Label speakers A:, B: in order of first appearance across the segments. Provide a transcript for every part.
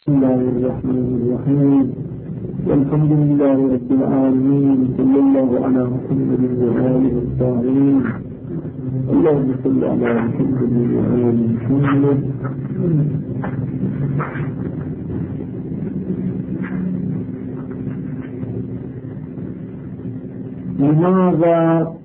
A: بسم الله الرحمن الرحيم والحمد لله رب العالمين صلى الله على محمد وآله الطاهرين اللهم صل على محمد وآل محمد. لماذا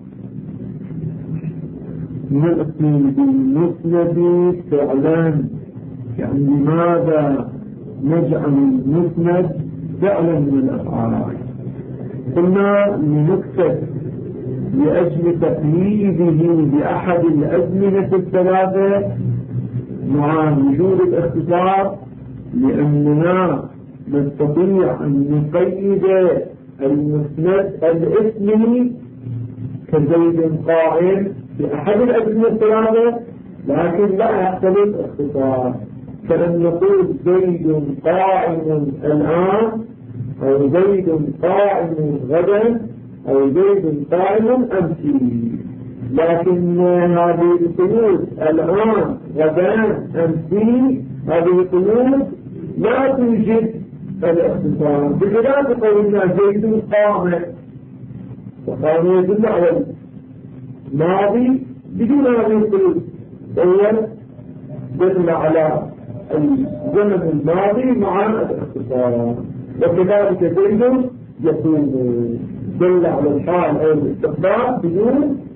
A: نأتي بالمسند فعلا؟ يعني لماذا نجعل المسند فعلا من الأفعال؟ قلنا لنكتب لأجل تقييده بأحد الأزمنة الثلاثة مع وجود الاختصار، لأننا نستطيع أن نقيد المسند الاسمي كزيد قائم بأحد الأزمنة الثلاثة، لكن لا يحتمل اختصار، فلن نقول زيد قائم الآن أو زيد قائم غدا أو زيد قائم أمسي، لكن هذه القيود الآن غدا أمسي هذه القيود لا توجد الاختصار، بخلاف قولنا زيد قائم، وقائم يدل على الماضي بدون هذه القيود، هو دل على الزمن الماضي مع الاختصار، وكذلك زيد يكون دل على الحال او الاستقبال بدون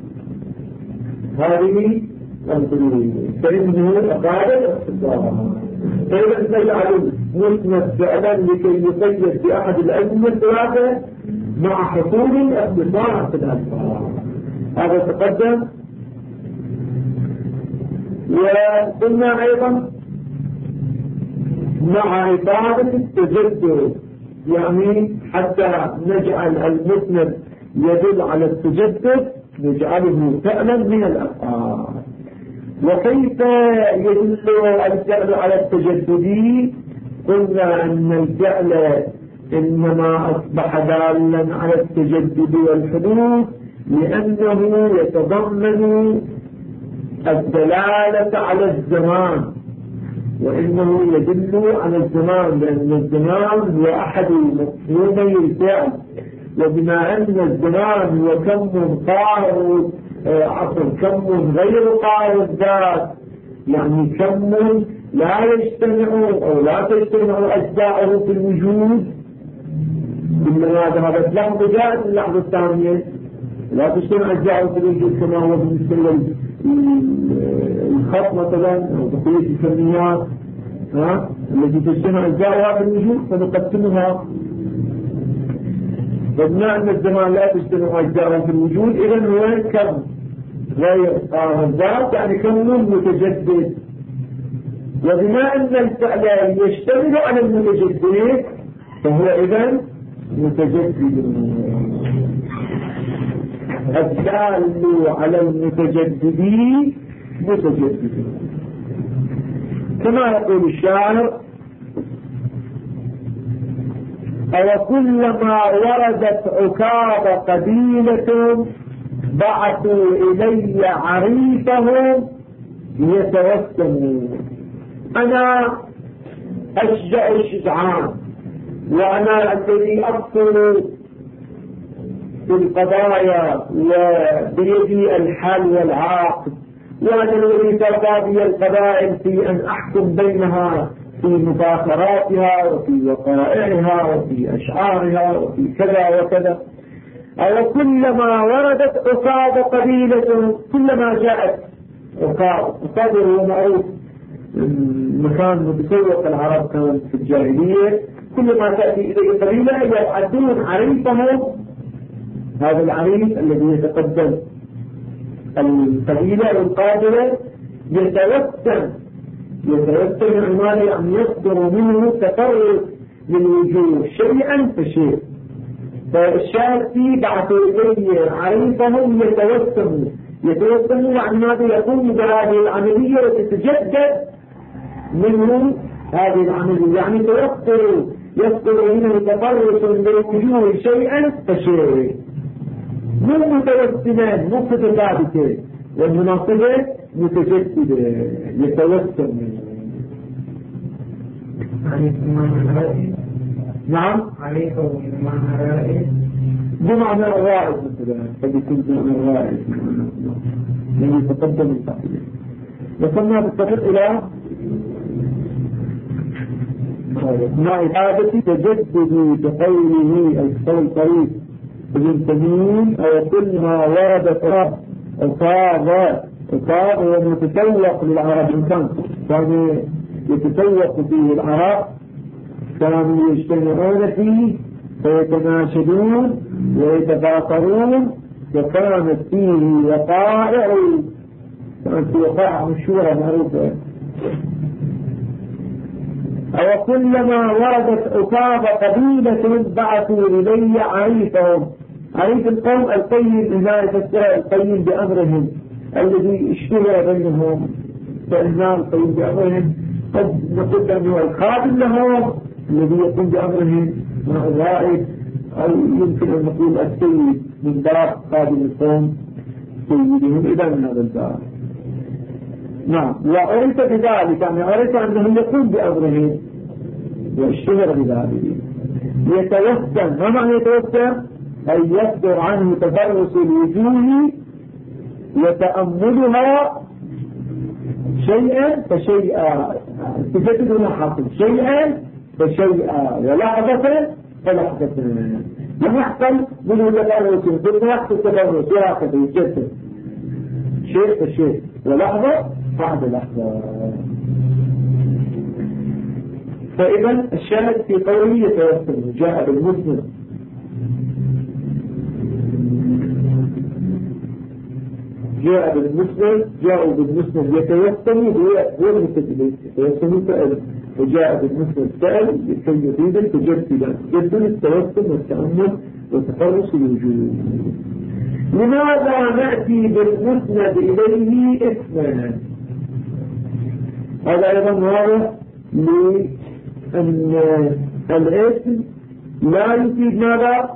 A: هذه القيود، فإنه أفاد الاختصار. فإذا نجعل المسند فعلا لكي يقيد بأحد الأزمنة الثلاثة مع حصول الاختصار في الألفاظ، هذا تقدم. وقلنا أيضا مع إفادة التجدد، يعني حتى نجعل المسند يدل على التجدد نجعله فعلا من الأفعال. وكيف يدل الفعل على التجدد؟ قلنا أن الفعل إنما أصبح دالا على التجدد والحدوث لأنه يتضمن الدلالة على الزمان، وإنه يدل على الزمان، لأن الزمان هو أحد مفهومي الفعل، وبما أن الزمان هو كم غير قائم الذات، يعني كم لا يجتمع أو لا تجتمع أجزاؤه في الوجود، إنما ذهبت لحظة جاءت اللحظة الثانية لا تجتمع أجزاؤه في الوجود، كما هو بالنسبة الخط مثلا أو بقية الكميات التي تجتمع أجزاؤها في الوجود فنقسمها. فبما أن الزمان لا تجتمع أجزاؤه في الوجود، إذن هو كم غير قائم الذات، يعني كم متجدد. وبما أن الفعل يشتمل على المتجدد فهو إذن متجدد. الدال على المتجدد متجدد، كما يقول الشاعر: أو كلما وردت عكاب قبيلة بعثوا إلي عريفهم يتوسمون. أنا أشجع الشجعان، وأنا الذي أبصر في القضايا وبيدي الحل والعاقب، وأنا الذي ترضى بي القبائل في أن أحكم بينها في مفاخراتها وفي وقائعها وفي أشعارها وفي كذا وكذا. أو كلما وردت عقاب قبيلة، كلما جاءت عقاب هو معروف مكان متسوق العرب كان في الجاهلية، كلما تأتي إليه قبيلة يعدون عريفهم، هذا العريف الذي يتقدم القبيلة القادرة يتوسم عماله، يعني يصدر منه تفرق للوجوه شيئا فشيء. فالشاهد فيه بعثوا إليه عريفهم يتوسموا يعني ماذا؟ يقوم بهذه العملية وتتجدد منه هذه العملية، يعني يصدر منه تفرق للوجوه شيئا فشيء، مو متوسمان مو متثابتة، والمناصبة متجددة يتوسم. نعم بمعنى الرائد مثلا قد يكون بمعنى الرائد يعني يتقدم التعبير وصلنا بالتفق إلى مع إعادة تجدد بقوله القول طريق ابن تميم أو كل ما ورد أصاب ومتسوق للعرب الإنسان كان يتسوق فيه العرب كانوا يجتمعون فيه فيتناشدون ويتفاخرون وكانت فيه وقائع كانت وقائع مشهورة معروفة أو كلما وردت أصاب قبيلة بعثوا إلي عريفهم عريف القوم القيم إذا يفسر القيم بأمرهم الذي اشتهر بينهم فإنما القيم بأمرهم قد نقول أنه الخادم لهم الذي يقوم بأمرهم مع الرائد أو يمكن أن نقول السيد من باب خادم القوم سيدهم إذا من هذا الباب. نعم وعرف بذلك يعني عرف أنه يقوم بأمرهم واشتهر بذلك يتوسم. ما معنى يتوسم؟ أن يصدر عنه تفرس الوجوه يتأملها شيئا فشيئا تجدد لاحظا شيئا فشيئا ولحظة فلحظة لم يحصل منه تفرس ثم يحصل تفرس ولحظة يجدد شيء فشيء ولحظة بعد لحظة. فإذا الشاهد في قوله يتوسم جاء بالمسلم جاءوا بالمسلم يتوسم هو المتجدد يتوسم سأل وجاء بالمسلم سأل لكي يريد التجدد التوسم والتأمل وتفرس الوجود. لماذا نأتي بالمسند إليه اسما؟ هذا أيضا واضح لأن الاسم لا يفيد ماذا؟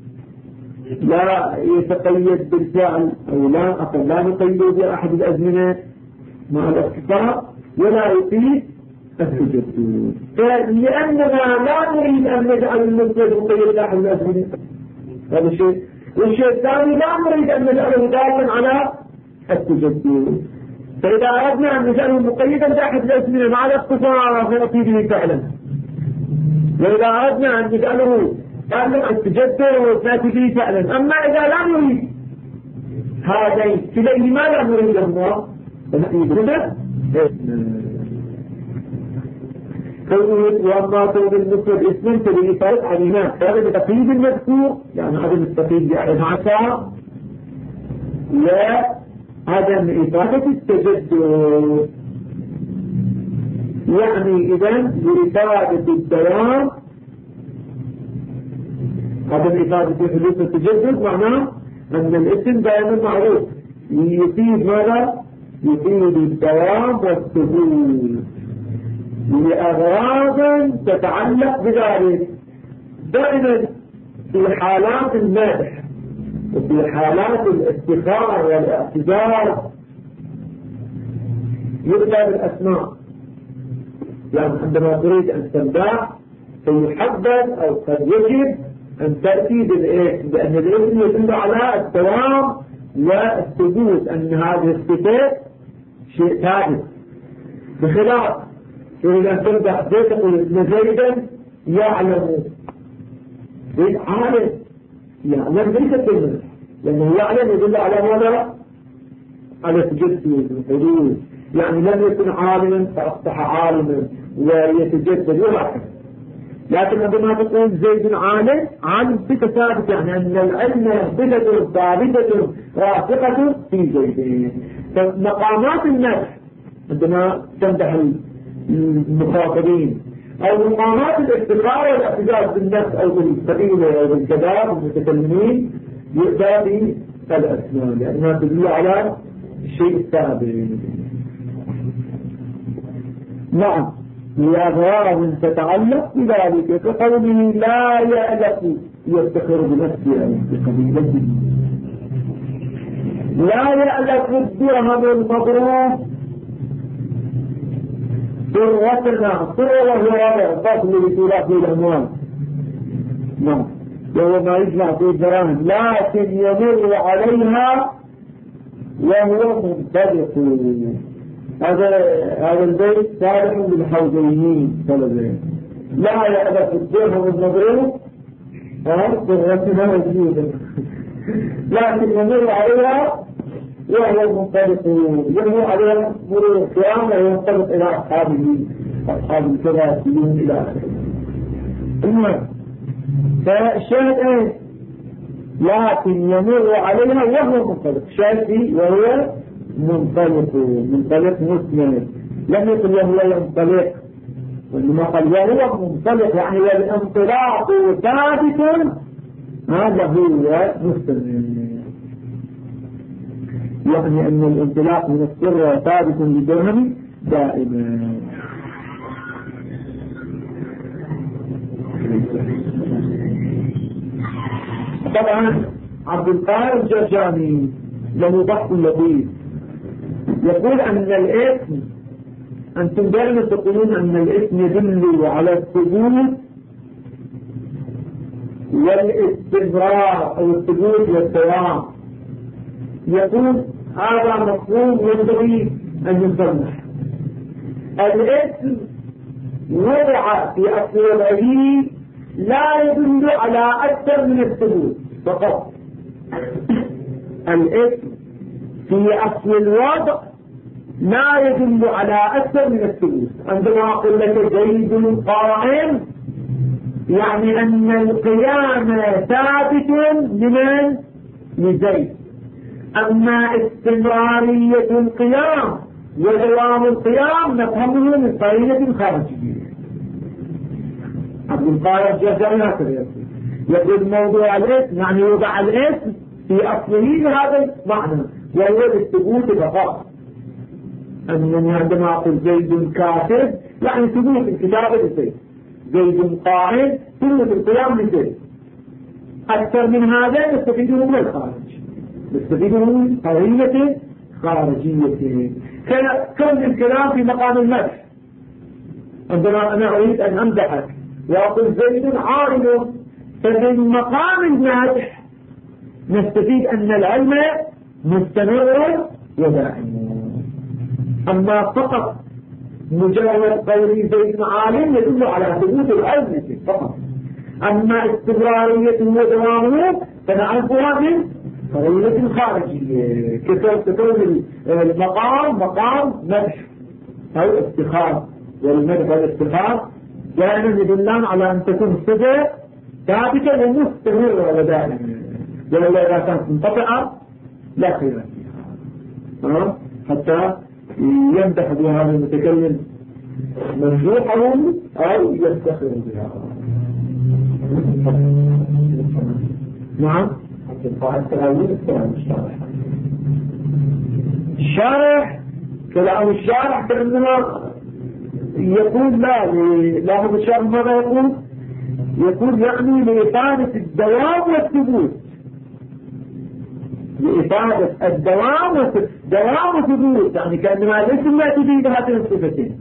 A: لا يتقيد بالفعل أو لا نقيد بأحد الأزمنة مع الاختصار ولا يفيد التجدد. لأننا لا نريد أن نجعل المسند مقيد بأحد الأزمنة هذا شيء. والشيء الثاني لا نريد أن نجعله دالا على التجدد. فإذا أردنا أن نجعله مقيدا بأحد الأزمنة مع الاختصار فنأتي به فعلا وإذا أردنا أن نجعله دالا التجدد فنأتي به فعلا. أما إذا لا نريد هذين كليهما لا نريد الله فنأتي به وأما كون المسند اسم فلإفادة علينا هذا التقييد المذكور يعني عدم التقييد بأحد عشر وعدم إفادة التجدد يعني إذن لإفادة الدوام عدم إفادة حدوث التجدد معناه أن الاسم دائما معروف يفيد ماذا؟ يفيد الدوام والثبوت لأغراض تتعلق بذلك. دائما في حالات المدح وفي حالات الافتخار والاعتذار يبدأ بالأسماء يعني عندما تريد أن تمدح فيحدد أو قد يجب أن تأتي بالاسم لأن الاسم يدل على الدوام والثبوت أن هذه الصفات شيء ثابت بخلاف إذا ترجع تقول إن زيدا يعلم زيد عالم يعلم ليس كلمة لأنه يعلم يدل على ماذا؟ على تجدد الحدود يعني لم يكن عالما فأصبح عالما ويتجدد وهكذا. لكن عندما تقول زيد عالم صفة ثابتة يعني أن العلم صفة ثابتة راسخة في زيد. فمقامات المدح عندما تمدح المخاطبين أو مقامات الافتقار والاعتزاز بالنفس أو بالقبيلة أو بالكبار المتكلمين يؤتى بالأسماء لأنها تدل على الشيء الثابت. نعم لأغراض تتعلق بذلك كقوله لا يألف يفتخر بنفسه أو بقبيلته لا يألف الدرهم المضروب ثروتنا ثروة وهو رابع الضغط اللي بيطولع فيه الأموال. نعم، وهو ما يجمع فيه الدراهم لكن يمر عليها وهو منطلق. هذا البيت صالح للحوزيين طلبين، لا يأبى الدرهم المضروب ثروتنا موجودة لكن يمر عليها وهو منطلق، يمر عليها مرور القيام وينطلق إلى أصحاب الكراسيين إلى آخره. المهم فالشاهد ايه؟ لكن يمر عليها وهو منطلق، شاهد وهو منطلق مسلم، لم يقل وهو ينطلق، وإنما قال وهو منطلق، يعني الانطلاق ثابت، هذا هو مسلم، يعني أن الانطلاق من السر ثابت للدرهم دائما. طبعا عبد القاهر الجرجاني له بحث لطيف، يقول أن الاسم، أنتم دائما تقولون أن الاسم يدل على الثبوت والاستمرار أو الثبوت والدوام. يقول هذا مفهوم ينبغي أن يصلح. الاسم وضع في أصل الوضعي لا يدل على أكثر من الثبوت فقط. الاسم في أصل الوضع لا يدل على أكثر من الثبوت. عندما أقول لك زيد قائم يعني أن القيام ثابت لمن؟ لزيد. أما استمرارية القيام ودوام القيام نفهمه من قرينة خارجية. عبد القاهر الجرجاني هكذا يقول موضوع الاسم يعني يوضع الاسم في أصله بهذا المعنى وهو الثبوت فقط. أنني عندما أقول زيد كاتب يعني ثبوت الكتابة لزيد، زيد قائم ثبوت القيام لزيد. أكثر من هذا نستفيده من الخارج، نستفيده من قرينة خارجية. كل الكلام في مقام المدح. عندما أنا أريد أن أمدحك وأقول زيد عالم، فمن مقام المدح نستفيد أن العلم مستمر ودائم. أما فقط مجرد قولي زيد عالم يدل على ثبوت العلم فقط. أما استمرارية ودوامه فنعرفها من قرينة خارجية. كتب المقام مقام مدح أو افتخار، والمدح والافتخار دائما يدلان على أن تكون الصفة ثابتة ومستمرة ودائما، ولولا إذا كانت منقطعة لا خير فيها. حتى يمدح بها هذا المتكلم ممدوحه أو يفتخر بها. نعم. الشارح كلام الشارح كأنما يقول لا هو الشارح ماذا يقول يعني لإفادة الدوام والثبوت، لإفادة الدوام والثبوت، يعني كأنما الاسم لا تفيد هاتين الصفتين.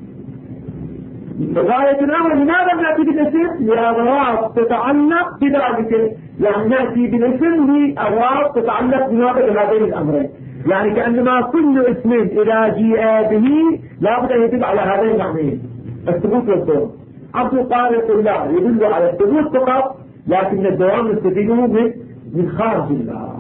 A: غاية الأمر لماذا نأتي بالاسم؟ لأغراض تتعلق بذلك، يعني نأتي بالاسم لأغراض تتعلق بهذين الأمرين. يعني كأنما كل اسم إذا جيء به لابد أن يدل على هذين المعنيين، الثبوت والدوام. عبد القاهر يقول لا، يدل على الثبوت فقط لكن الدوام نستفيده من خارج الله.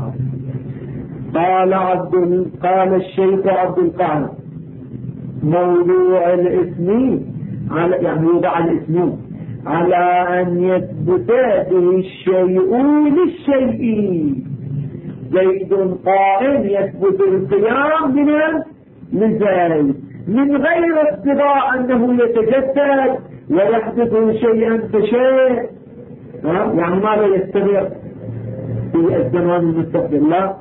A: قال الشيخ عبد القاهر موضوع الاسم يعني يوضع الاسم على أن يثبت به الشيء للشيء. زيد قائم يثبت القيام لزيد من غير اقتضاء أنه يتجسد ويحدث شيئا فشيء، يعني ماذا يستمر في الزمان المستقبل. لا،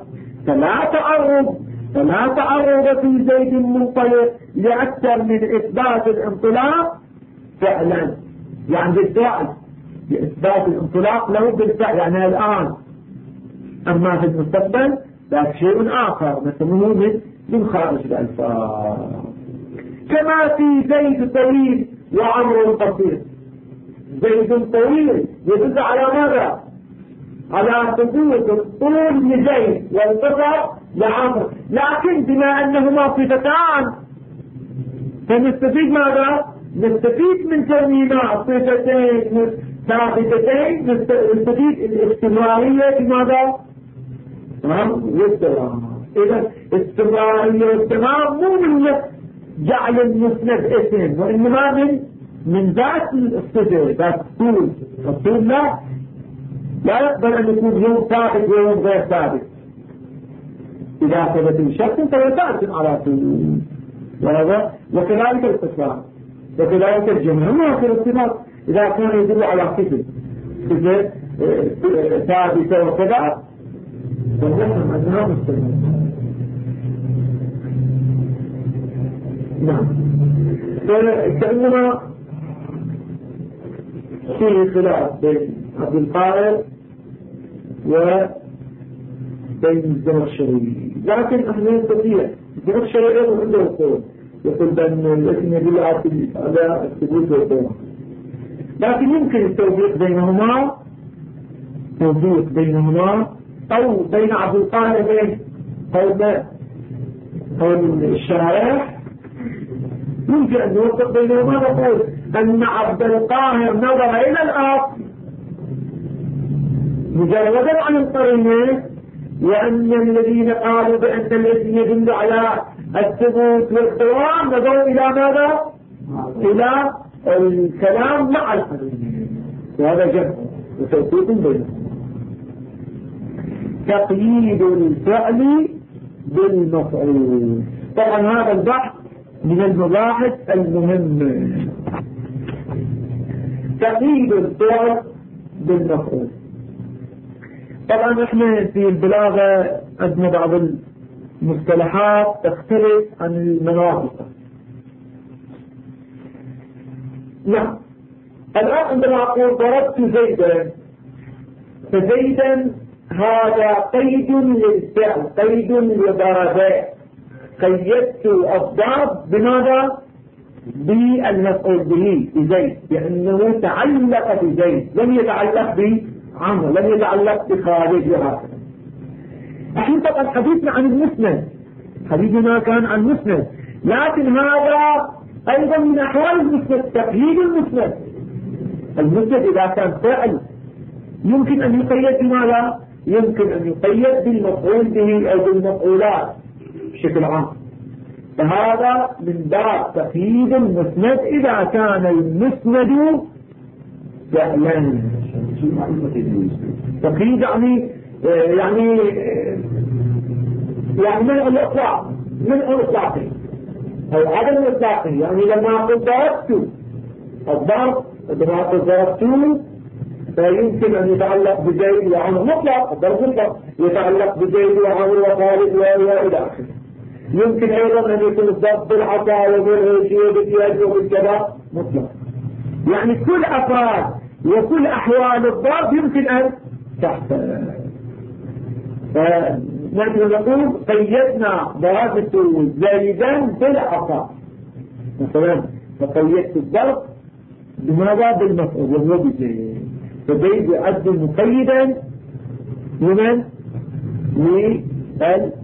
A: فلا تعرض في زيد منطلق لأكثر من إثبات الانطلاق فعلا، يعني بالفعل لإثبات الانطلاق له بالفعل يعني الآن. أما في المستقبل ذاك شيء آخر نسميه من خارج الألفاظ. كما في زيد طويل وعمر قصير. زيد طويل يدل على ماذا؟ على ثبوت الطول لزيد والقصر لعمر، لكن بما أنهما صفتان فنستفيد ماذا؟ نستفيد من كونهما صفتين ثابتتين، نستفيد الاستمرارية بماذا؟ إذا استمرارية واستمرار مو من جعل المسند اسم، وإنما من ذات الصفة، ذات الطول. الطول لا يقبل أن يكون يوم ثابت ويوم غير ثابت. إذا ثبت الشخص فهو ثابت على طول، وكذلك الاتصال وكذلك الجمع. ما في الارتباط إذا كان يدل على صفة ثابتة وكذا فنحن أنها مستمر. نعم. كأنما في خلاف بين عبد القاهر وبين الزمخشري، لكن احنا نستطيع الزمخشري ايضا عنده القول، يقول بأن الاسم يدل على الثبوت والقوة، لكن يمكن التوفيق بينهما أو بين عبد القاهر بين قول الشرائح، يمكن أن يوفق بينهما. نقول أن عبد القاهر نظر إلى الأصل مجردا عن القرينة، وأن الذين قالوا بأن الاسم يدل على الثبوت والقوام نظروا إلى ماذا؟ إلى الكلام مع القرينة، وهذا جمع وتوفيق بينهم. تقييد الفعل بالمفعول، طبعا هذا البحث من المباحث المهمة. تقييد الفعل بالمفعول، طبعا احنا في البلاغة عندنا بعض المصطلحات تختلف عن المناطق. نعم، الآن عندما أقول ضربت زيدا، فزيدا هذا قيد للفعل، قيد لضربات. قيدت الضرب بماذا؟ بالمفعول به بزيد، لأنه تعلق بزيد، لم يتعلق بعمر، لم يتعلق بخالد وهكذا. الحين طبعا حديثنا عن المسند، حديثنا كان عن المسند، لكن هذا أيضا من أحوال المسند تقييد المسند. المسند إذا كان فعل يمكن أن يقيد بماذا؟ يمكن أن يقيد بالمفعول به أو بالمفعولات بشكل عام. فهذا من باب تقييد المسند إذا كان المسند فعلا. تقييد يعني منع الإطلاق، منع الإطلاقي أو عدم الإطلاقي. يعني لما أقول ضربت الضرب، لما أقول ضربته فيمكن أن يتعلق بزيد وعمر مطلق، الضرب مطلق يتعلق بزيد وعمر وخالد وإلى آخره. يمكن أيضا أن يكون الضرب بالعصا وبالريش وباليد وبالكذا مطلق. يعني كل أفراد وكل أحوال الضرب يمكن أن تحصل. فنحن نقول قيدنا ضربت زيدا بالعصا مثلا، فقيدت الضرب بماذا؟ بالمفعول وهو بزيد، فزيد يعد مقيدا لمن؟ للفاعل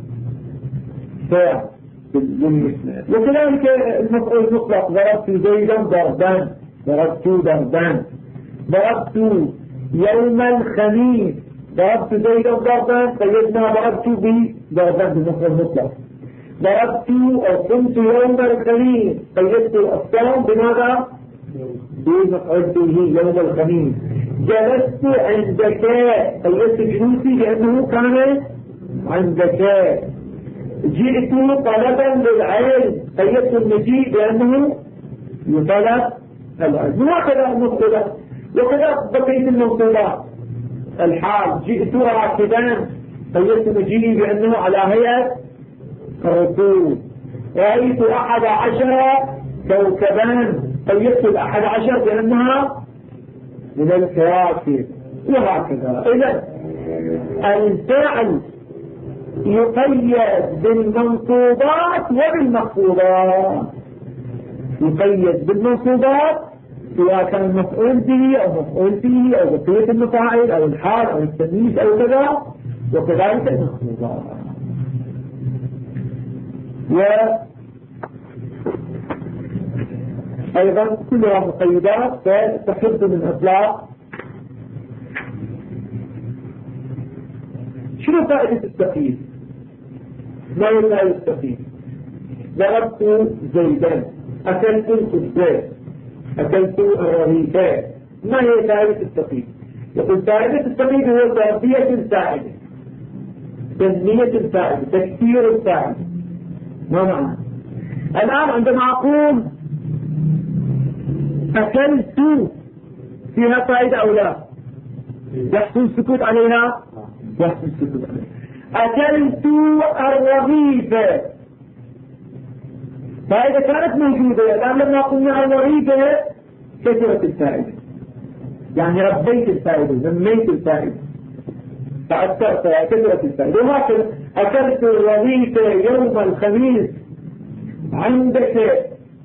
A: بالمسند. وكذلك المفعول المطلق، ضربت زيدا ضربان، ضربت ضربان، ضربت يوم الخميس، ضربت زيدا ضربان، قيدنا ضربت بضربان بالمفعول المطلق. ضربت أو قمت يوم الخميس، قيدت الصوم بماذا؟ بمفعول به يوم الخميس. جلست عندك، قيدت جلوسي لأنه كان عندك. جئت طلبا للعلم، قيدت المجيء لأنه يطلب العلم. وهكذا المفعولات، وكذا بقية الموصولات. الحال جئت راكبا، قيدت مجيئي بأنه على هيئة الركوب. رأيت 11 كوكبا، قيدت 11 بأنها من الكواكب، وهكذا. إذا الفعل يقيد بالمنصوبات وبالمخفوضات. يقيد بالمنصوبات سواء كان مفعول به أو مفعول فيه أو بقية المفاعل أو الحال أو التمييز أو كذا، وكذلك المنصوبات. وأيضا كلها مقيدات فتحد من إطلاق. شنو فائدة التقييد؟ ما هي فائدة التقييد؟ ضربت زيدا، أكلت الزيت، أكلت الرغيفين. ما هي فائدة التقييد؟ يقول فائدة التقييد هو تربية الفاعل، تنمية الفاعل، تكثير الفاعل. ما معنى؟ الآن عندما أقول أكلت فيها فائدة أو لا؟ يحصل السكوت عليها؟ يحصل السكوت عليها. أكلت الرغيفة، فائدة كانت موجودة. الآن لما قلنا الرغيفة كثرت الفائدة، يعني ربيت الفائدة، نميت الفائدة، فأكثرت كثرت الفائدة. وهكذا أكلت الرغيفة يوم الخميس عندك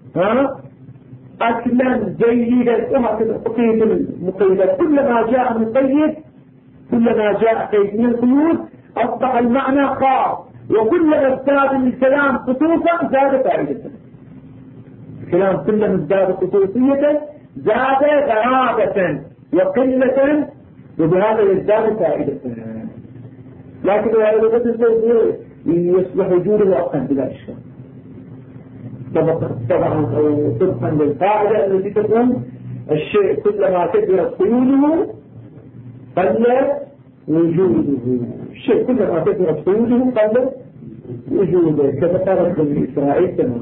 A: أكلا جيدا، وهكذا بقية المقيدات. كلما جاء مقيد، كلما جاء قيد من القيود أصبح المعنى خاص، وكلما ازداد الكلام خصوصا زاد فائدة. الكلام كلما ازداد خصوصية زاد غرابة وقلة، وبهذا يزداد فائدة. لكن إذا لغة يصبح وجوده أقل بلا إشكال، طبعا طبقا للقاعدة التي تقول الشيء كلما كثرت قيوده قل وجوده. الشيء كلما كثرت قيوده قل وجوده، كما قالت بني إسرائيل تماما.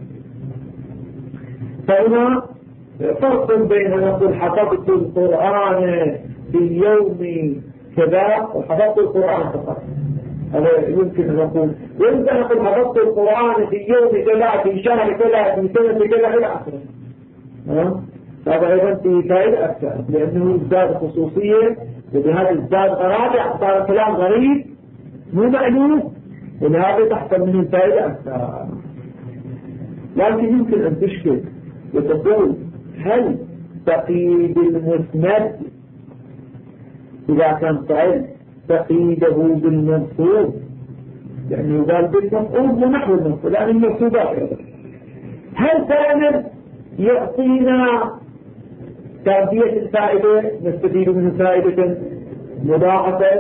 A: فهنا فرق بين نقول حفظت القرآن في يوم كذا وحفظت القرآن فقط، هذا يمكن أن نقول. ويمكن أن نقول حفظت القرآن في يوم كذا، في شهر كذا، في سنة كذا إلى آخره. هذا أيضا فيه فائدة أكثر، لأنه ازداد خصوصية، وبهذا ازداد غرابة، صار كلام غريب مو مألوف، ولهذا تحصل منه فائدة أكثر. لكن يمكن أن تشكل وتقول هل تقييد المسند إذا كان فعل تقييده بالمنصوب، يعني يقال بالمنصوب ونحو المنصوب، يعني المنصوبات، هل كان يعطينا تربية الفائدة، نستفيد منه فائدة مضاعفة؟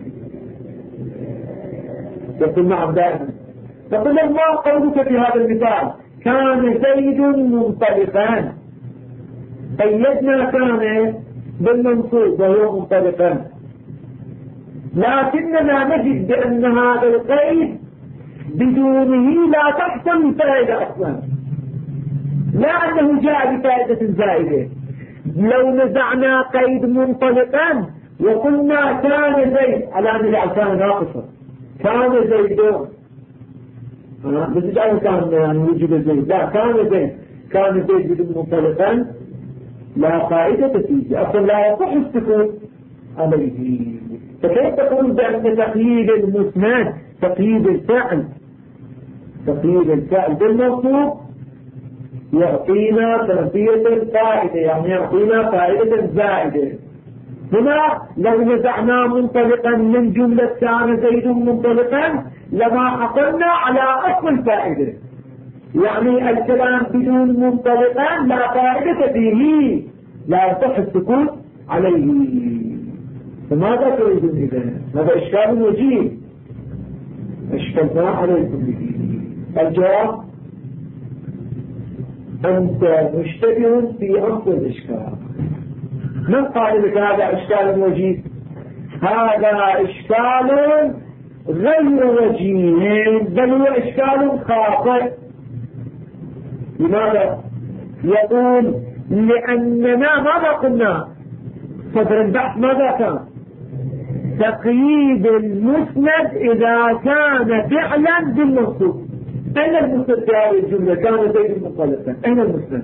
A: يقول نعم دائما. تقول ما قولك في هذا المثال كان زيد منطلقا، قيدنا كان بالمنصوب وهو منطلقا، لكننا نجد بأن هذا القيد بدونه لا تحصل الفائدة أصلا، لا أنه جاء بفائدة زائدة. لو نزعنا قيد منطلقا وقلنا كان زيد على أن الألفان ناقصة، كان زيدون، بس جاء كان يعني وجد زيد، لا كان زيد، كان زيد بدون منطلقا لا فائدة فيه أصلا، لا يصح السكوت عليه. فكيف تقول بأن تقييد المسند، تقييد الفعل بالمنصوب يعطينا تربية الفائدة، يعني يعطينا فائدة زائدة. هنا لو نزعنا منطلقا من جملة كان زيد منطلقا لما حصلنا على أصل الفائدة، يعني الكلام بدون منطلقا لا فائدة فيه، لا يصح السكوت عليه. فماذا تريدون إذن؟ هذا إشكال وجيه أشكلنا عليكم به. الجواب أنت مشتبه في أصل الإشكال. من قال لك هذا إشكال وجيه؟ هذا إشكال غير وجيه، بل هو إشكال خاطئ. لماذا؟ يقول لأننا ماذا قلنا صدر البحث؟ ماذا كان؟ تقييد المسند إذا كان فعلا بالمنصوب. أين المسند في هذه الجملة؟ كان زيد منطلقا، أين المسند؟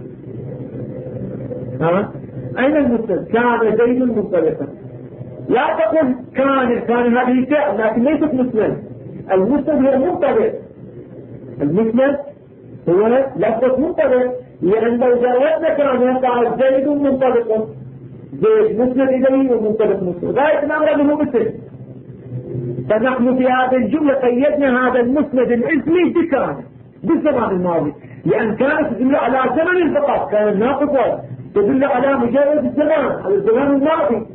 A: أين المسند؟ كان زيد منطلقا. لا تقول كان هذه فعل لكن ليست مسند. المسند هو منطلق، المسند هو لفظة منطلق، لأن لو جاوزنا كان يقع زيد منطلق، زيد مسند إليه ومنطلق مسند، غاية الأمر به مثل. فنحن في هذه الجملة قيدنا هذا المسند الاسمي بكان بالزمان الماضي، لأن كانت تدل على زمن فقط، كان ناقصا تدل على مجرد الزمان، على الزمان الماضي.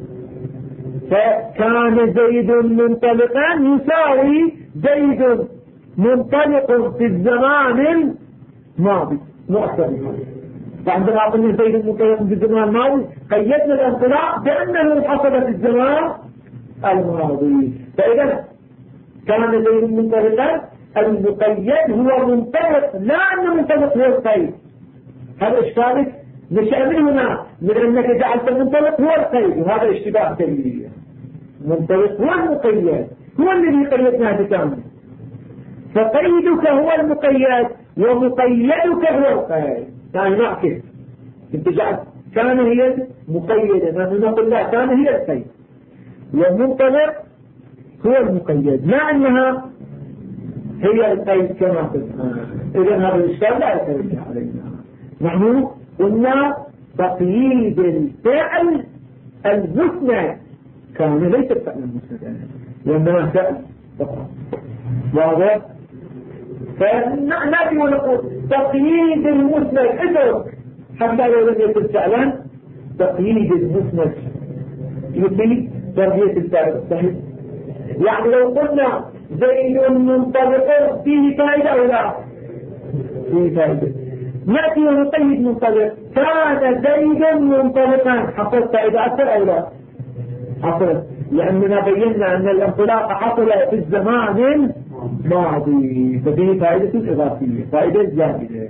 A: فكان زيد منطلقا يساوي زيد منطلق في الزمان الماضي مؤثر. فعندما قلنا زيد منطلق في الزمان الماضي قيدنا الانطلاق بأنه حصل في الزمان الماضي. فإذا كان زيد منطلقا، المقيد هو منطلق، لا أن منطلق هو القيد. هذا إشكالك نشأ من هنا، من أنك جعلت المنطلق هو القيد، وهذا اشتباه كبير. منطلق هو المقيد، هو الذي قيدناه بكامل. فقيدك هو المقيد ومقيدك هو القيد. يعني نعكس، انت جعلت كان هي المقيدة، نحن نقول لا، كان هي القيد والمنطلق هو المقيد، لا أنها هي القيد كما قلنا. إذن هذا الإشكال لا يتوجه علينا. نحن قلنا تقييد الفعل المسند كان ليس الفعل المسند، وإنما فعل فقط. واضح؟ فنأتي ونقول تقييد المسند اترك حتى لو لم يكن فعلا. تقييد المسند يفيد تربية الفعل الصحيح. يعني لو قلنا زيد منطلق فيه فائدة أو لا؟ فيه فائدة. نأتي ونقيد منطلق، كان زيد منطلقا، حصلت فائدة أكثر أو لا؟ حصلت، لأننا بينا أن الانطلاق حصل في الزمان الماضي، ففيه فائدة إضافية، فائدة زائدة.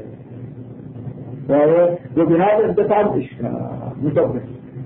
A: وبهذا اندفع الإشكال متوقف.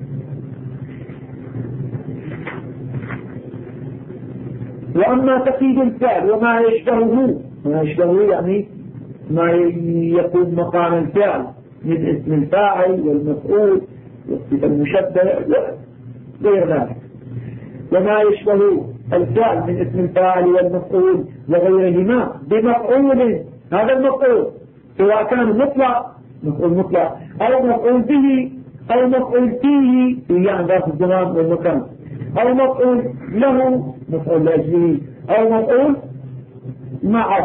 A: وأما تقييد الفعل وما يشبهه، ما يشبهه يعني ما يكون مقام الفعل من اسم الفاعل والمفعول والصفة المشبهة غير ذلك. وما يشبه الفعل من اسم الفاعل والمفعول وغيرهما بمفعول، هذا المفعول سواء كان مطلق، مفعول مطلق، أو مفعول به، أو مفعول فيه يعني ذات الزمان والمكان، أو مفعول له، مفعول لأجله، أو مفعول معه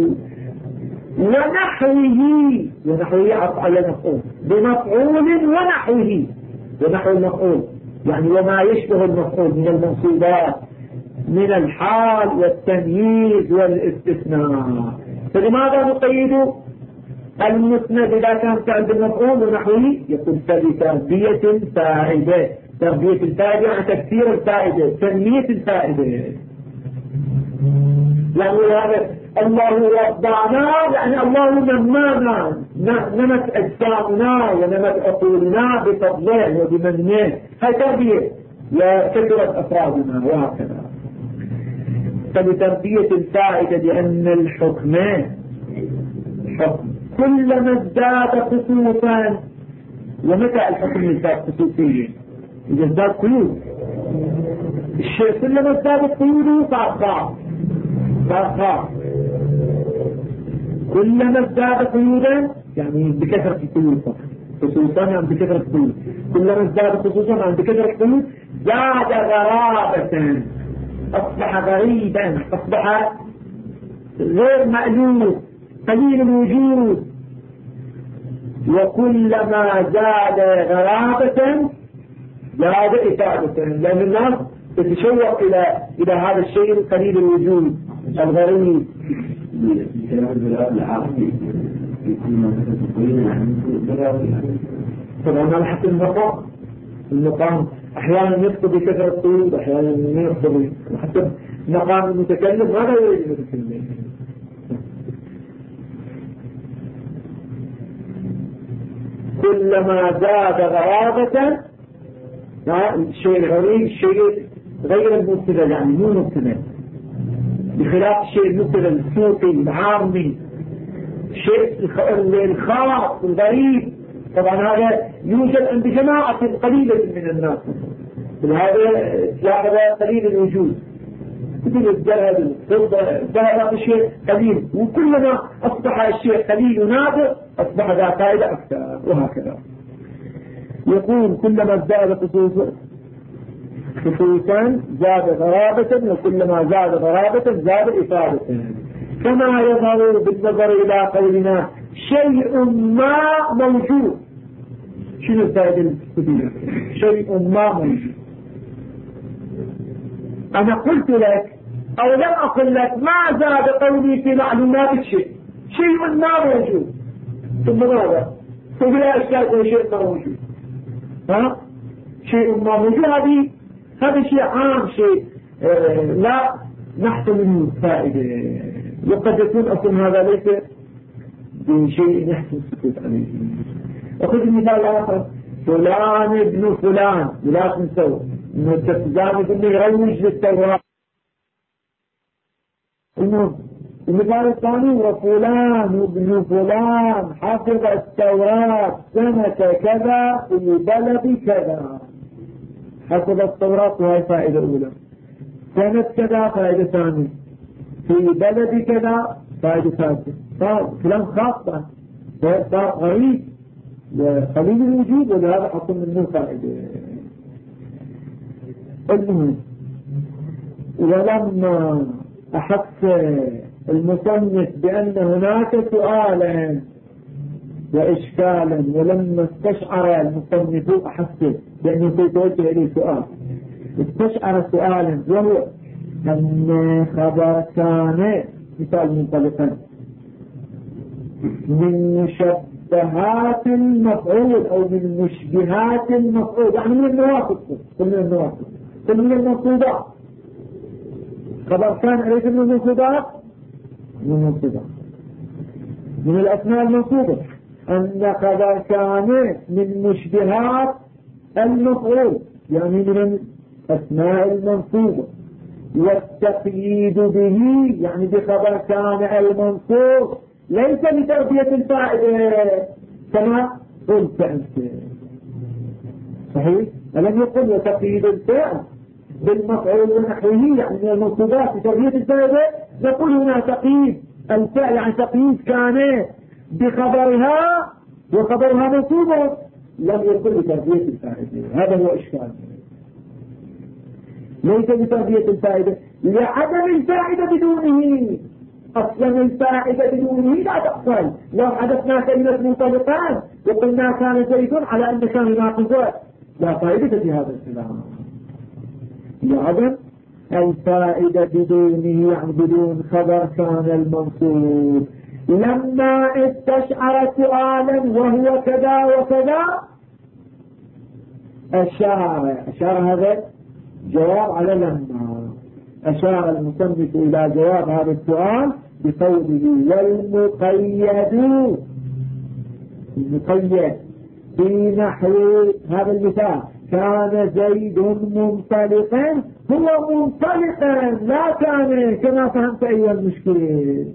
A: ونحوه عطف على مفعول بمفعول ونحوه، ونحو المفعول يعني وما يشبه المفعول من المنصوبات من الحال والتمييز والاستثناء. فلماذا نقيد المسند إذا كانت عند المفعول ونحوه؟ يقول بتربية فائدة. تربية الفائدة عن تكثير الفائدة، تنمية الفائدة. يعني هذا الله ربنا، يعني الله نمانا، نمت أجسامنا ونمت عقولنا بفضله وبمنه، هاي تربية وكثرت أفرادنا وهكذا. فلتربية الفائدة لأن الحكم كلما ازداد خصوصا. ومتى الحكم يزداد خصوصيا؟ إذا ازداد قيود. الشيء كلما ازداد قيوده صار خاص، كلما ازداد قيودا يعني بكثرة القيود، خصوصا يعني بكثرة القيود. كلما ازداد خصوصا يعني بكثرة القيود زاد غرابة، أصبح غريبا، أصبح غير مألوف، قليل الوجود. وكلما زاد غرابة زاد إفادة، لأن الناس تتشوق إلى هذا الشيء القليل الوجود الغريب. طبعا على حسب المقام أحيانا يقصد بكثرة الطول، أحيانا يقصد حسب مقام المتكلم. ماذا يريد المتكلم؟ كلما زاد غرابة الشيء الغريب، الشيء غير المبتذل، يعني مو مبتذل، بخلاف الشيء المبتذل السوقي العامي، الشيء الخاص الغريب. طبعا هذا يوجد عند جماعة قليلة من الناس، هذا تلاحظ قليل الوجود، مثل الذهب، الفضة، هذا الشيء قليل. وكلما أصبح الشيء قليل ونادر أصبح ذا فائدة أكثر، وهكذا. يقول كلما ازداد خصوصا زاد غرابة، وكلما زاد غرابة زاد إفادة، كما يظهر بالنظر إلى قولنا شيء ما موجود. شنو الفائدة الكبيرة؟ شيء ما موجود. أنا قلت لك أو لم أقل لك ما زاد قولي في معلومات الشيء، شيء ما موجود، ثم ماذا؟ ثم لا أشكال شيء ما موجود. ها؟ شيء ما موجود، هذا شيء عام، شيء لا نحصل منه فائدة. وقد يكون أصلا هذا ليس بشيء نحصل السكوت عليه. أخذ المثال آخر، فلان ابن فلان، لا تنسوا إنه التفزان يقول يروج للتوراة. المثال الثاني، وفلان ابن فلان حفظ التوراة سنة كذا في بلد كذا. حفظ التوراة، وهي فائدة أولى. سنة كذا فائدة ثانية. في بلد كذا فائدة ثالثة. كلام خاصة، صار غريب وقليل الوجود، ولهذا حصل منه فائدة. المهم، ولما أحس المصنف بأن هناك سؤالا وإشكالا، ولما استشعر المصنف أحس بأنه سيتوجه إليه سؤال، استشعر سؤالا وهو أن خبر كان مثال منطلقا من مشبهات المفعول أو من مشبهات المفعول، يعني من النواقص، كل من المنصوبات. خبر كان أليس من المنصوبات؟ من الأسماء المنصوبة. أن خبر كان من مشبهات المفعول، يعني من الأسماء المنصوبة. والتقييد به يعني بخبر كان المنصوب ليس لتربية الفائدة كما قلت أنت. صحيح؟ ألم يقل وتقييد الفعل بالمفعول ونحوه يعني من المنصوبات لتربية الفائدة؟ نقول هنا تقييد الفعل عن تقييد كان بخبرها وخبرها منصوبة، لم يكن لتربية الفائدة. هذا هو إشكال، ليس لتربية الفائدة، لعدم الفائدة بدونه. أصلا الفائدة بدونه لا تحصل. لو حدثنا كلمة منطلقان وقلنا كان زيد على أن كان ناقصا، لا فائدة في هذا الكلام. لعدم الفائدة بدونه، يعني بدون خبر كان المنصوب. لما استشعر سؤالا وهو كذا وكذا أشار هذا جواب على لما. أشار المصنف إلى جواب هذا السؤال بقوله المقيد في نحو هذا المثال كان زيد منطلقا، هو منطلقا لا كان كما فهمت أيها المشكلة.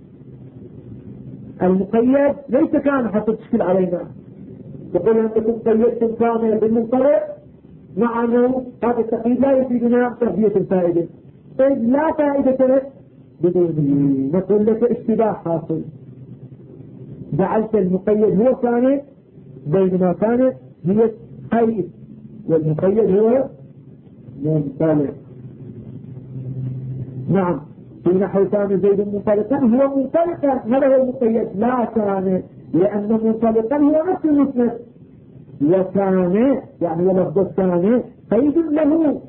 A: المقيد ليس كان حتى تشكل علينا، تقول أنكم قيدتم كان بالمنطلق، مع أنه هذا التقييد لا يفيدنا تربية الفائدة، طيب لا فائدة لك بدونه. نقول لك اشتباه حاصل، جعلت المقيد هو كان بينما كانت هي قيد والمقيد هو منطلق. نعم، في نحو كان زيد منطلقا هو منطلقا، هذا هو المقيد. لا كان، لأن منطلقا هو نفس المثنى، وكان يعني ولفظ كان قيد له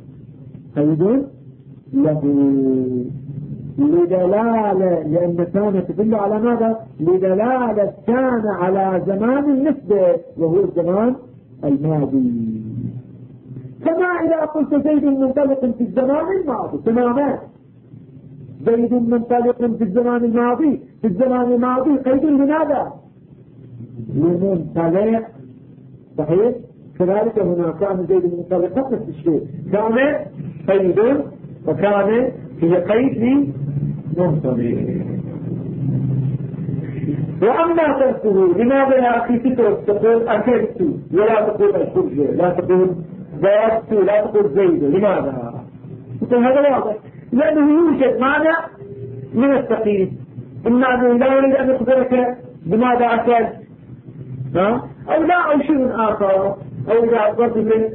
A: لدلالة، لأن كان تدل على ماذا؟ لدلالة كان على زمان النسبة وهو الزمان الماضي. كما إذا قلت زيد منطلق في الزمان الماضي تماما، زيد منطلق في الزمان الماضي، في الزمان الماضي قيد لماذا؟ لمنطلق. صحيح؟ كذلك هنا كان زيد منطلقا نفس الشيء، كان قيد وكان هي قيد لمنطلق. وأما تركه لماذا يا أخي تقول أكلت ولا تقول الخرجة، لا تقول ضربت لا تقول زيد، لماذا؟ يقول هذا واضح، لأنه يوجد معنى من التقييد. المعنى لا يريد أن يخبرك بماذا أكل، أو لا أو شيء آخر، أو إذا ضربت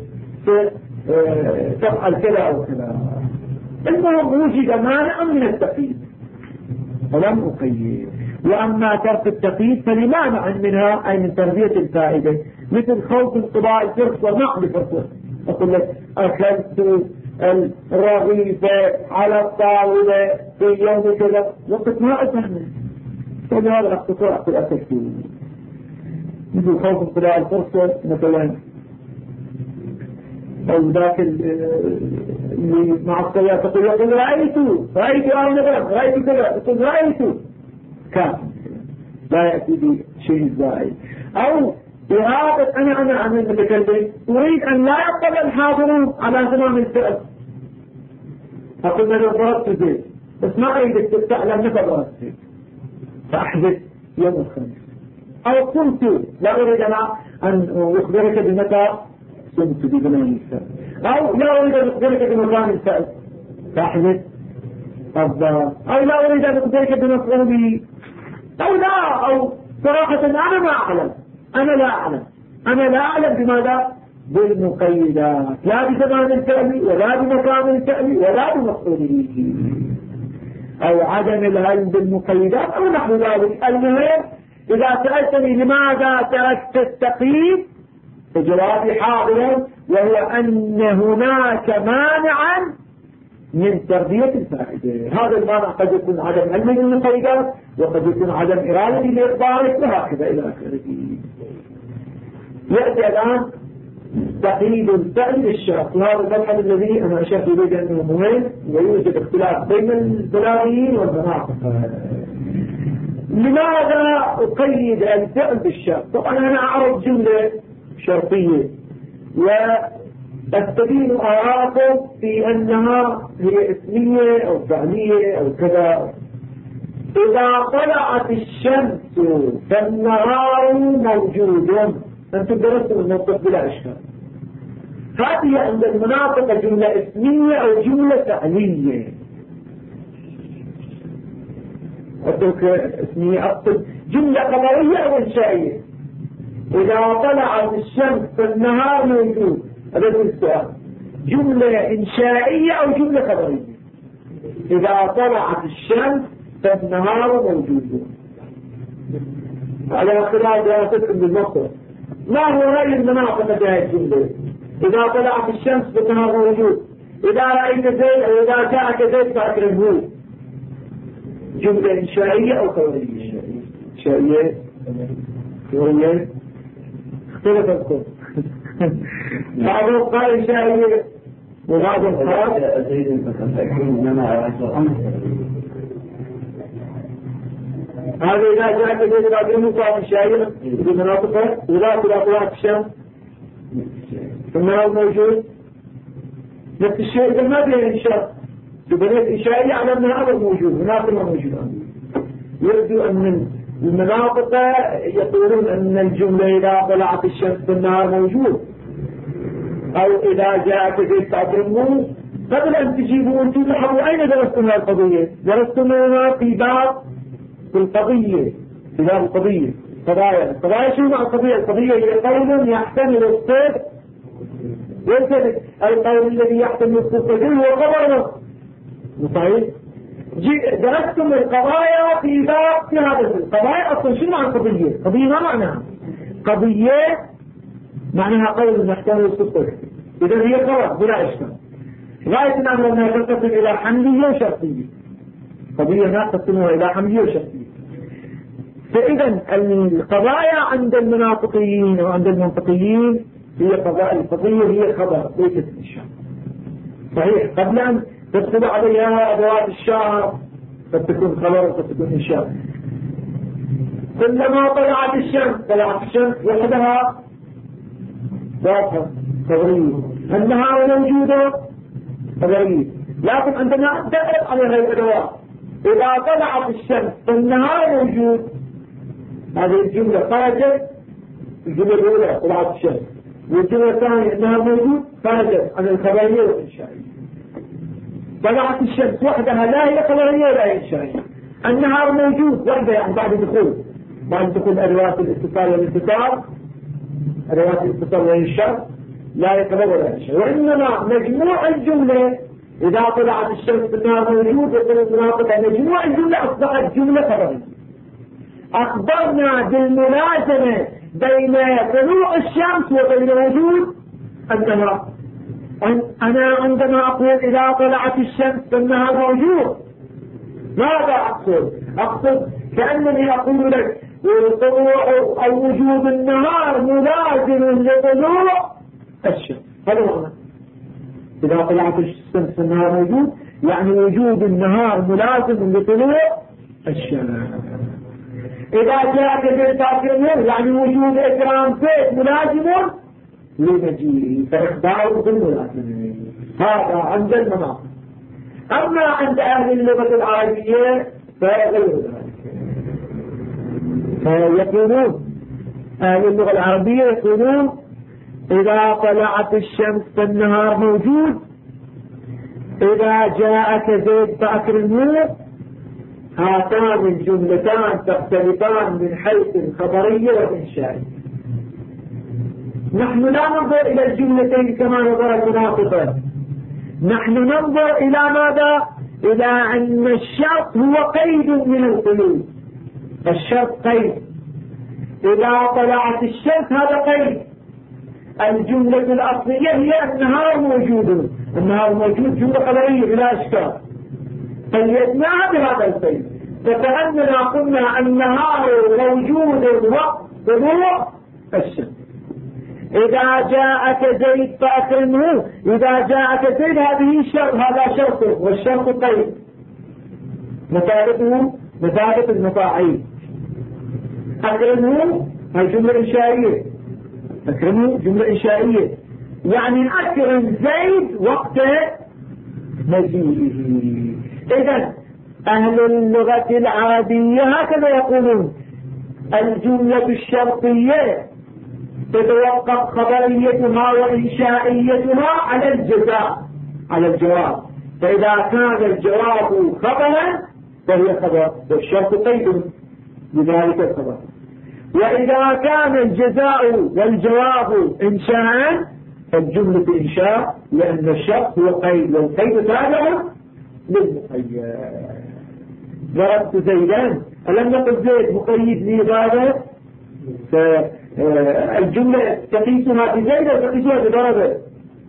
A: تفعل كذا أو كذا. المهم وجد مانع من التقييد ولم أقيد. وأما ترك التقييد فلما معنى منها، أي من تربية الفائدة، مثل خوف انقضاء الفرصة. ما عندي فرصة أقول لك أكلت الرغيفة على الطاولة في يوم كذا، وقت ما أفهم فلهذا الاختصار أقول أكلت. مثل خوف انقضاء الفرصة مثلا، أو ذاك اللي مع الصلاة تقول رأيت أين رأيت كذا، تقول رأيت كان لا يأتي بشيء زائد. أو إرادة أنا المتكلم أريد أن لا يقبل الحاضرون على زمام الفعل، أقول أنا ضربت زيت بس ما أريدك تعلم متى ضربت زيت، فأحدث يوم الخميس. أو قلت لا أريد أنا أن أخبرك بمتى كنت بزمان الفعل، أو لا أريد أن أخبرك بمكان الفعل، فأحدث الضرب. أو لا أريد أن أخبرك بمفعوله، أو صراحة أنا ما أعلم، أنا لا أعلم بماذا؟ بالمقيدات، لا بزمان الفعل ولا بمكان الفعل ولا بمفعوله، أو عدم العلم بالمقيدات أو نحو ذلك. المهم إذا سألتني لماذا تركت التقييد فجوابي حاضر، وهو أن هناك مانعا من تربية الفائدة. هذا المانع قد يكون عدم علم بالمقيدات، وقد يكون عدم إرادة لإخبارك، وهكذا إلى آخره. يأتي الآن تقييد الفعل بالشرط، وهذا المبحث الذي أنا أشرت إليه أنه مهم، ويوجد اختلاف بين البلاغيين والمناطق. لماذا أقيد الفعل بالشرط؟ طبعا أنا أعرض جملة شرطية وأستبين آراءكم في أنها هي اسمية أو فعلية أو كذا. إذا طلعت الشمس فالنهار موجود. أنتم درستم الموضوع بلا إشكال. هذه عند المناطق جملة اسمية أو جملة فعلية. أترك اسمية، أقصد جملة خبرية أو إنشائية. إذا طلعت الشمس فالنهار موجود، هذا السؤال. جملة إنشائية أو جملة خبرية؟ إذا طلعت الشمس فالنهار موجود. على خلال دراستكم بالمصر، ما هو رأي المناطق بهذه الجملة؟ إذا طلعت الشمس فالنهار موجود، إذا رأيت زيد أو إذا جاءك زيد فأكرمه. جملة إنشائية أو خبرية؟ إنشائية. خبرية اختلف الكل. بعضهم قال إنشائية وبعضهم قال زيد فأكرمه. هذا إذا جاءك زيد فأكرمه قال إنشائية بمناطقه. إذا طلعت الشمس فالنهار موجود، نفس الشيء إذا ما بين إنشاء بنيت إنشائية على أنها أبد موجود، مناطق موجودة. يبدو أن المناطق يقولون أن الجملة إذا طلعت الشمس بالنهار موجود، أو إذا جاءك زيد فأكرمه. قبل أن تجيبوا أنتم تحبوا أين درستم هذه القضية؟ درستمها في باب القضية، في باب القضية. القضايا شو مع القضية؟ القضية هي قول يحتمل الصدق والكذب. القول الذي يحتمل الصدق هو خبر صحيح. درستم القضايا في باب في هذا القضايا. أصلا شو معنى القضية؟ قضية ما معناها؟ قضية معناها قول يحتمل الصدق، إذا هي خبر بلا إشكال. غاية الأمر أنها تنقسم إلى حملية وشرطية. قضية ما تقسمها إلى حملية وشرطية. فإذا القضايا عند المناطقيين وعند المنطقيين هي القضية هي خبر ليست إنشاء. صحيح قبل أن تدخل عليها أدوات الشعر قد تكون خبر وقد تكون إنشاء. كلما طلعت الشمس وحدها واضحة خبرية، النهار موجودة خبرية. لكن عندما دخلت عليها الأدوات إذا طلعت الشمس فالنهار موجود، هذه الجملة خرجت. الجملة الأولى طلعت الشمس، والجملة الثانية النهار موجود، خرجت عن الخبرية والإنشائية. طلعت الشمس وحدها لا هي خبرية ولا هي إنشائية. النهار موجود وحده يعني بعد دخول، بعد تقول أدوات الاتصال والانتصار، أدوات الاتصال والانشاء لا يقبل ولا شيء، وإنما مجموع الجملة إذا طلعت الشمس بالنهار موجود يقول المناطق مجموع الجملة أصبحت جملة خبرية. أخبرنا بالملازمة بين طلوع الشمس وبين وجود النهار. أنا عندما أقول إذا طلعت الشمس فالنهار موجود، ماذا أقصد؟ أقصد كأنني أقول لك طلوع أو وجود النهار ملازم لطلوع الشمس. هذا معنى إذا طلعت الشمس النهار موجود، يعني وجود النهار ملازم لطلوع الشمس. إذا جاء زيد فاكر يعني وجود إكرام زيد ملازم لمجيئه، فإخباره بالملازمة. هذا عند المناطق. أما عند أهل اللغة العربية فغير ذلك، فيقولون أهل اللغة العربية يقولون إذا طلعت الشمس فالنهار موجود، إذا جاءك زيد فأكرمه. هاتان الجملتان تختلفان من حيث الخبرية والإنشائية. نحن لا ننظر إلى الجملتين كما نظر المناطق، نحن ننظر إلى ماذا؟ إلى أن الشرط هو قيد من القيود. الشرط قيد، إذا طلعت الشمس هذا قيد. الجملة الأصلية هي النهار موجود، النهار موجود جملة خبرية بلا إشكال، قيدناها بهذا القيد، فكأننا قلنا النهار موجود وقت طلوع الشمس. إذا جاءك زيد فأكرمه، إذا جاءك زيد هذه شرط، هذا شرط، والشرط قيد مثابته مثابة المفاعيل. أكرمه هذه جملة إنشائية، أكرمه جملة إنشائية، يعني أكرم زيد وقت مجيئه. إذن أهل اللغة العربية هكذا يقولون: الجملة الشرطية تتوقف خبريتها وإنشائيتها على الجزاء، على الجواب. فإذا كان الجواب خبرا فهي خبر، والشرط قيد بذلك الخبر. وإذا كان الجزاء والجواب إنشاء فالجملة إنشاء، لأن الشرط هو قيد، والقيد تابع للمقيد. ضربت زيدان، ألم نقل زيد مقيد لماذا؟ فالجملة تقيسها بزيد وتقيسها بضربة،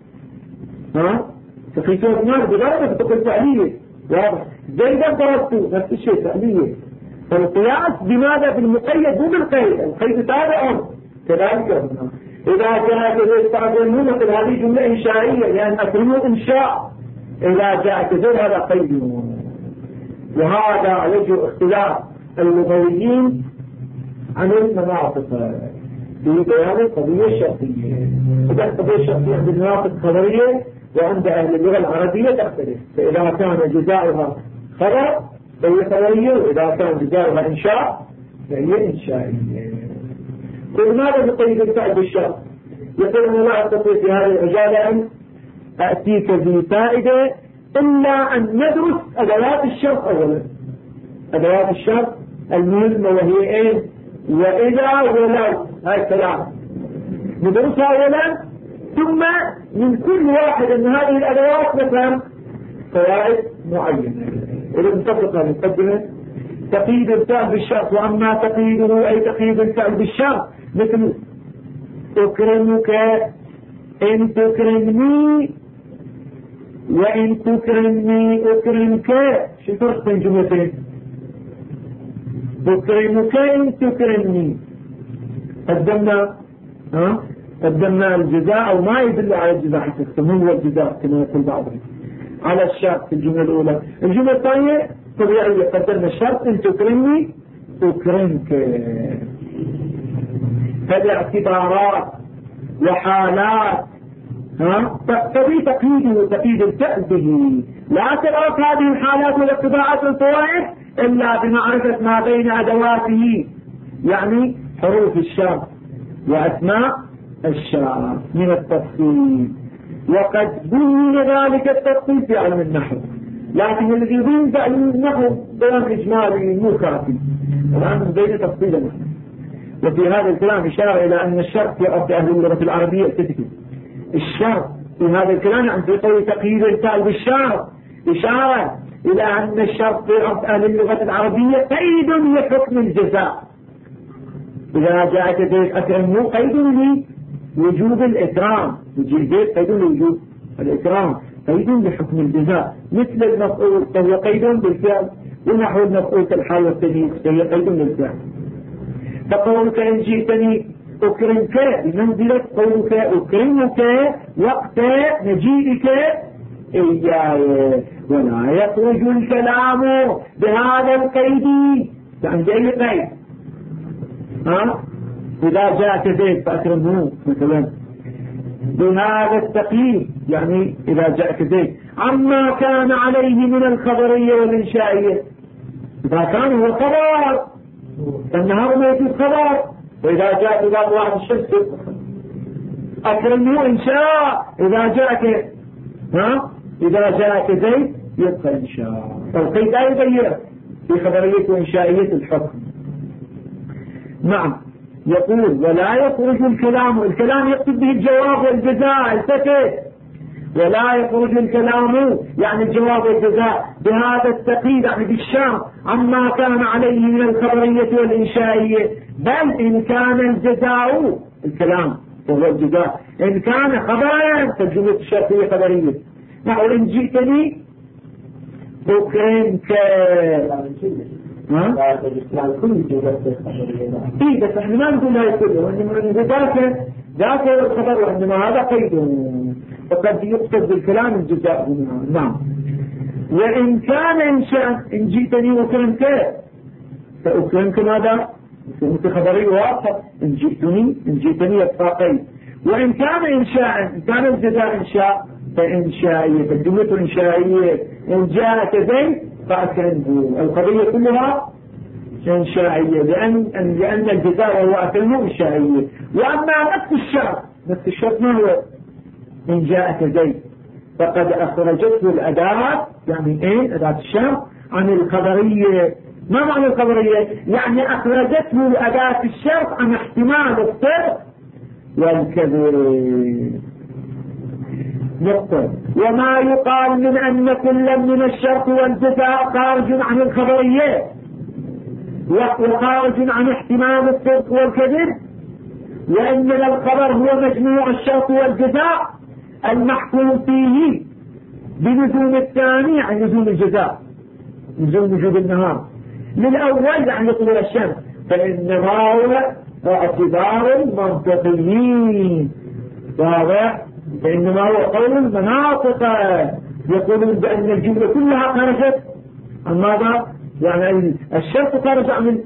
A: تقيسها بضربة فتقل فعلية. واضح؟ زيدا ضربته نفس الشيء فعلية. فالقياس بماذا؟ بالمقيد مو بالقيد، القيد تابع كذلك. إذا جاء زيد فأكرمه مثل هذه جملة إنشائية، لأن أكرمه إنشاء. إذا جاء زيد هذا قيد. وهذا وجه اختلاف اللغويين عن المناطق في بيان القضية الشرطية. إذا القضية الشرطية عند المناطق خبرية، وعند أهل اللغة العربية تختلف. فإذا كان جزاؤها خبر فهي خبرية، وإذا كان جزاؤها إنشاء فهي إنشائية. لماذا نقيد الفعل بالشرط؟ يقول أنه لا أستطيع في هذه العجالة أن أأتيك بفائدة إلا أن ندرس أدوات الشرط أولا. أدوات الشرط المهمة وهي إيه؟ وإذا ولو، هاي الكلام ندرسها أولا، ثم من كل واحد من هذه الأدوات مثلا فوائد معينة. إذا نطبق المقدمة: تقييد الفعل بالشرط. وأما تقييده أي تقييد الفعل بالشرط مثل أكرمك إن تكرمني، وإن تكرمني أكرمك. شو الفرق بين جملتين؟ أكرمك إن تكرمني، قدمنا الجزاء، أو ما يدل على الجزاء حتى هو الجزاء كما يقول بعضهم على الشرط في الجملة الأولى. الجملة الثانية طبيعية، قدمنا الشرط إن تكرمني أكرمك. هذه اعتبارات وحالات تقتضي تقييده، تقييد الفعل به. لا تدرك هذه الحالات والاقتضاءات والفوائد إلا بمعرفة ما بين أدواته، يعني حروف الشرط وأسماء الشرط من التفصيل. وقد بين ذلك التفصيل في علم النحو. لكن الذي ينفع النحو بيان إجمالي مو كافي. الآن بين تفصيلا. وفي هذا الكلام إشارة إلى أن الشرط في عرف أهل اللغة العربية تثبت. الشرط في هذا الكلام عن طريق تقييد التاء بالشرط إشارة إلى أن الشرط في عرف أهل اللغة العربية قيد لحكم الجزاء. إذا جاءك زيد أكرمه قيد لوجوب الإكرام، يجي زيد قيد لوجوب الإكرام، قيد لحكم الجزاء، مثل المفعول فهو قيد بالفعل، ونحو المفعول كالحال والتمييز فهي قيد للفعل. فقولك إن جئتني أكرمك بمنزلة قولك أكرمك وقت مجيئك إياي، ولا يخرج الكلام بهذا القيد، يعني بأي قيد؟ إذا جاءك زيد فأكرمه مثلا بهذا التقييد، يعني إذا جاءك زيد عما كان عليه من الخبرية والإنشائية. إذا كان هو خبر النهار ما يجوز خبر، وإذا جاء إلى الله الشمس أكرمه إنشاء. إذا جاءك زيد يبقى إنشاء، فالقيد لا يغير في خبرية وإنشائية الحكم. نعم. يقول ولا يخرج الكلام يقصد به الجواب والجزاء الفتح، ولا يخرج الكلام يعني الجواب والجزاء بهذا التقييد، يعني بالشرط عما كان عليه من الخبرية والإنشائية، بل إن كان الجزاء الكلام وهو الجزاء إن كان خبرا فالجملة الشرطية خبرية. نحو إن جئتني أكرمك إيه، بس احنا ما نقول هاي كله، وإنما ذاك الخبر، وإنما هذا قيد، فقد يقصد بالكلام الجزاء. نعم. وإن كان إنشاء إن جئتني أكرمك فأكرمك ماذا؟ أكرمك خبري واضح، إن جئتني يبقى قيد. وإن كان إنشاء إن كان الجزاء إنشاء فإنشائية، الجملة الإنشائية إن جاءك زيد فأكرمه، القضية كلها إنشائية، لأن الجزاء وهو أكرمه إنشائية. وأما نفس الشرط ما هو؟ إن جاءك زيد فقد أخرجته الأداة، يعني إيه أداة الشرط، عن الخبرية. ما معنى الخبرية؟ يعني أخرجته أداة الشرط عن احتمال الصدق والكذب. نقطة. وما يقال من أن كل من الشرط والجزاء خارج عن الخبرية وخارج عن احتمال الصدق والكذب، وأن الخبر هو مجموع الشرط والجزاء المحكوم فيه بلزوم الثاني عن لزوم الجزاء، لزوم وجود النهار للأول عن طلوع الشمس، فإنما هو اعتبار المنطقيين واضح، فإنما هو قول المناطق يقولون بأن الجملة كلها خرجت عن ماذا؟ يعني الشرط خرج عن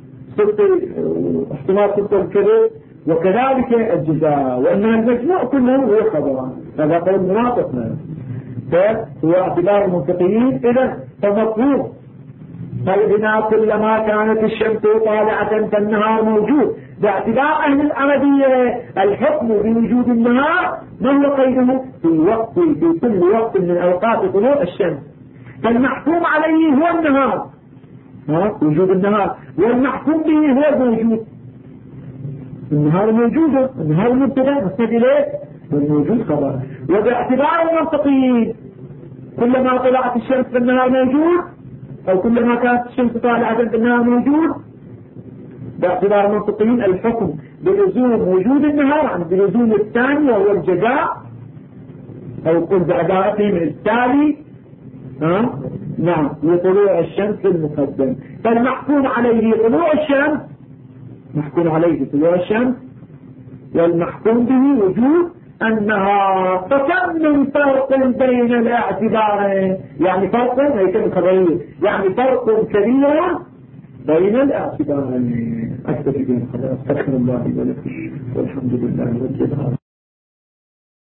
A: احتمال صدق الكذب، وكذلك الجزاء، وأن المجموع كله هو خبران. هذا قول مناطق، فهو اعتبار المنطقيين. إذا فمطلوب فإذا كلما كانت الشمس طالعة فالنهار موجود، باعتبار أهل العربية الحكم بوجود النهار ما هو قيده؟ في كل وقت من أوقات طلوع الشمس، فالمحكوم عليه هو النهار، وجود النهار، والمحكوم به هو الموجود. النهار موجود، النهار مبتدا مستند إليه، والموجود خبر. وباعتبار المنطقيين كلما طلعت الشمس فالنهار موجود، أو كلما كانت الشمس طالعة فالنهار موجود. باعتبار المنطقيين الحكم بلزوم وجود النهار عن بلزوم الثاني وهو الجزاء، أو قل بأداءتهم التالي نعم لطلوع الشمس المقدم. فالمحكوم عليه طلوع الشمس، محكوم عليه طلوع الشمس، والمحكوم به وجود النهار. فكم من فرق بين الاعتبارين، يعني فرق ليس خبري، يعني فرق كبير بين الاعتبارين. أكتفي بهم خلاص. أستغفر الله ولكم والحمد لله رب العالمين.